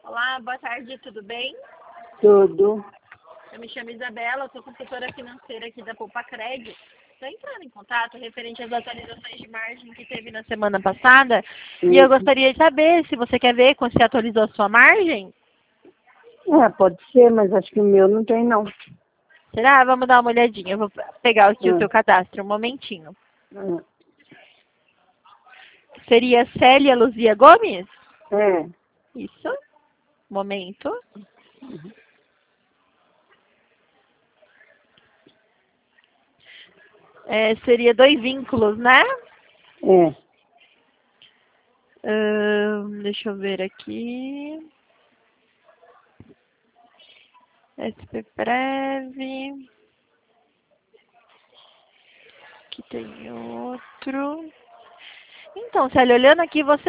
Olá, boa tarde, tudo bem? Tudo. Eu me chamo Isabela, sou consultora financeira aqui da Poupa-Cred. Estou entrando em contato referente às atualizações de margem que teve na semana passada e eu gostaria de saber se você quer ver quando se atualizou a sua margem. Pode ser, mas acho que o meu não tem, não. Será? Vamos dar uma olhadinha. Eu vou pegar aqui o seu cadastro, um momentinho. Seria Célia Luzia Gomes? É. Isso. Momento. Seria 2 vínculos, né? É. Deixa eu ver aqui. SP Prev. Aqui tem outro. Então, Célia, olhando aqui, você